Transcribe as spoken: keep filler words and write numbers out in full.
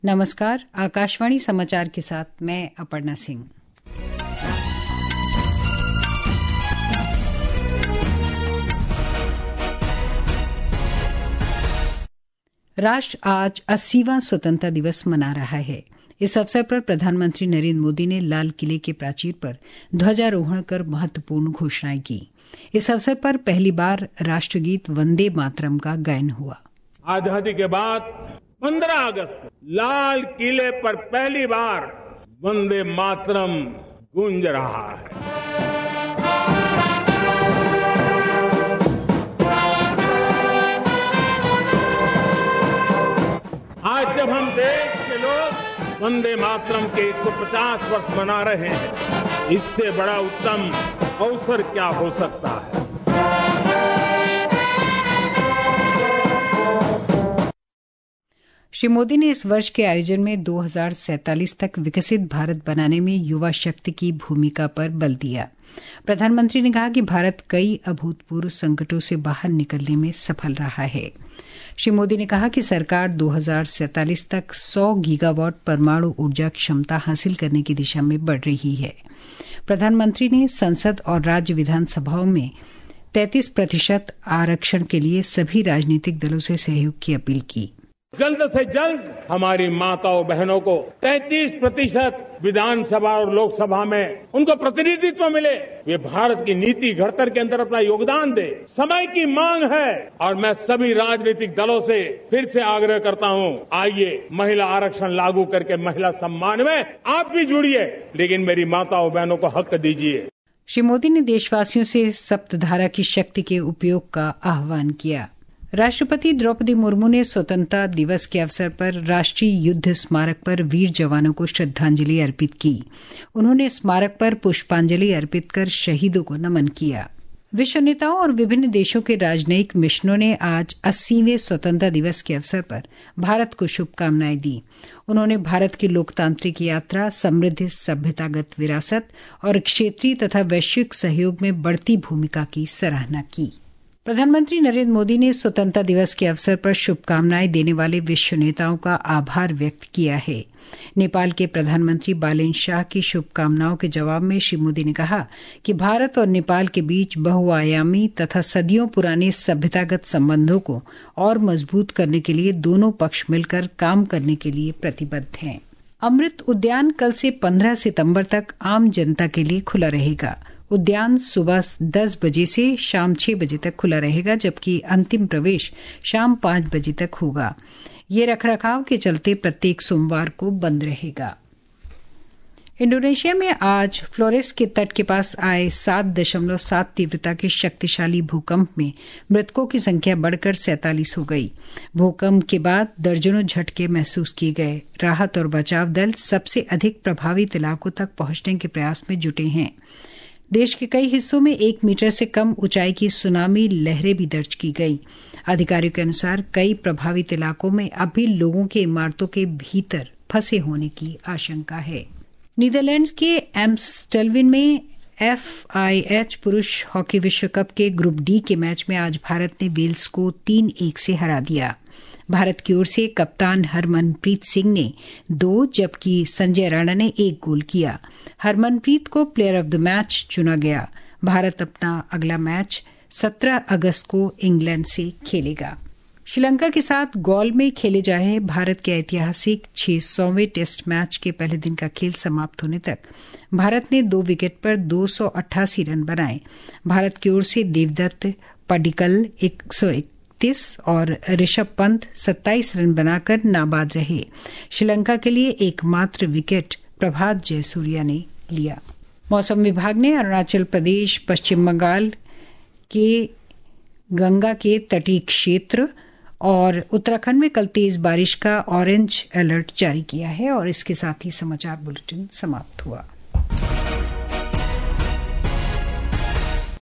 नमस्कार, आकाशवाणी समाचार के साथ मैं अपर्णा सिंह। राष्ट्र आज अस्सीवां स्वतंत्रता दिवस मना रहा है। इस अवसर पर प्रधानमंत्री नरेंद्र मोदी ने लाल किले के प्राचीर पर ध्वजारोहण कर महत्वपूर्ण घोषणाएं की। इस अवसर पर पहली बार राष्ट्रगीत वंदे मातरम का गायन हुआ। आजादी के बाद पंद्रह अगस्त को लाल किले पर पहली बार वंदे मातरम गूंज रहा है। आज जब हम देश के लोग वंदे मातरम के एक सौ पचास वर्ष मना रहे हैं, इससे बड़ा उत्तम अवसर क्या हो सकता है। श्री मोदी ने इस वर्ष के आयोजन में दो हज़ार सैंतालीस तक विकसित भारत बनाने में युवा शक्ति की भूमिका पर बल दिया। प्रधानमंत्री ने कहा कि भारत कई अभूतपूर्व संकटों से बाहर निकलने में सफल रहा है। श्री मोदी ने कहा कि सरकार दो हज़ार सैंतालीस तक सौ गीगावाट परमाणु ऊर्जा क्षमता हासिल करने की दिशा में बढ़ रही है। प्रधानमंत्री ने संसद और राज्य विधानसभाओं में तैंतीस प्रतिशत आरक्षण के लिए सभी राजनीतिक दलों से सहयोग की अपील की। जल्द से जल्द हमारी माताओं बहनों को तैंतीस प्रतिशत विधानसभा और लोकसभा में उनको प्रतिनिधित्व मिले। वे भारत की नीति घड़तर के अंदर अपना योगदान दे। समय की मांग है और मैं सभी राजनीतिक दलों से फिर से आग्रह करता हूं, आइए महिला आरक्षण लागू करके महिला सम्मान में आप भी जुड़िए, लेकिन मेरी माताओं बहनों को हक दीजिए। श्री मोदी ने देशवासियों से सप्तधारा की शक्ति के उपयोग का आह्वान किया। राष्ट्रपति द्रौपदी मुर्मू ने स्वतंत्रता दिवस के अवसर पर राष्ट्रीय युद्ध स्मारक पर वीर जवानों को श्रद्धांजलि अर्पित की। उन्होंने स्मारक पर पुष्पांजलि अर्पित कर शहीदों को नमन किया। विश्व नेताओं और विभिन्न देशों के राजनयिक मिशनों ने आज अस्सीवें स्वतंत्रता दिवस के अवसर पर भारत को शुभकामनाएं दी। उन्होंने भारत की लोकतांत्रिक यात्रा, समृद्ध सभ्यतागत विरासत और क्षेत्रीय तथा वैश्विक सहयोग में बढ़ती भूमिका की सराहना की। प्रधानमंत्री नरेंद्र मोदी ने स्वतंत्रता दिवस के अवसर पर शुभकामनाएं देने वाले विश्व नेताओं का आभार व्यक्त किया है। नेपाल के प्रधानमंत्री बालेन शाह की शुभकामनाओं के जवाब में श्री मोदी ने कहा कि भारत और नेपाल के बीच बहुआयामी तथा सदियों पुराने सभ्यतागत संबंधों को और मजबूत करने के लिए दोनों पक्ष मिलकर काम करने के लिए प्रतिबद्ध हैं। अमृत उद्यान कल से पंद्रह सितंबर तक आम जनता के लिए खुला रहेगा। उद्यान सुबह दस बजे से शाम छह बजे तक खुला रहेगा, जबकि अंतिम प्रवेश शाम पांच बजे तक होगा। ये रखरखाव के चलते प्रत्येक सोमवार को बंद रहेगा। इंडोनेशिया में आज फ्लोरेस के तट के पास आए सात दशमलव सात तीव्रता के शक्तिशाली भूकंप में मृतकों की संख्या बढ़कर सैंतालीस हो गई। भूकंप के बाद दर्जनों झटके महसूस किए गए। राहत और बचाव दल सबसे अधिक प्रभावित इलाकों तक पहुंचने के प्रयास में जुटे हैं। देश के कई हिस्सों में एक मीटर से कम ऊंचाई की सुनामी लहरें भी दर्ज की गई। अधिकारियों के अनुसार कई प्रभावित इलाकों में अब भी लोगों के इमारतों के भीतर फंसे होने की आशंका है। नीदरलैंड्स के एम्स्टलविन में एफ आई एच पुरुष हॉकी विश्व कप के ग्रुप डी के मैच में आज भारत ने वेल्स को तीन एक से हरा दिया। भारत की ओर से कप्तान हरमनप्रीत सिंह ने दो जबकि संजय राणा ने एक गोल किया। हरमनप्रीत को प्लेयर ऑफ द मैच चुना गया। भारत अपना अगला मैच सत्रह अगस्त को इंग्लैंड से खेलेगा। श्रीलंका के साथ गौल में खेले जा रहे भारत के ऐतिहासिक छह सौवें टेस्ट मैच के पहले दिन का खेल समाप्त होने तक भारत ने दो विकेट पर दो सौ अट्ठासी रन बनाए। भारत की ओर से देवदत्त पडिक्कल एक सौ इकतीस और ऋषभ पंत सत्ताईस रन बनाकर नाबाद रहे। श्रीलंका के लिए एकमात्र विकेट प्रभात जयसूर्या ने लिया। मौसम विभाग ने अरुणाचल प्रदेश, पश्चिम बंगाल के गंगा के तटीय क्षेत्र और उत्तराखंड में कल तेज बारिश का ऑरेंज अलर्ट जारी किया है। और इसके साथ ही समाचार बुलेटिन समाप्त हुआ।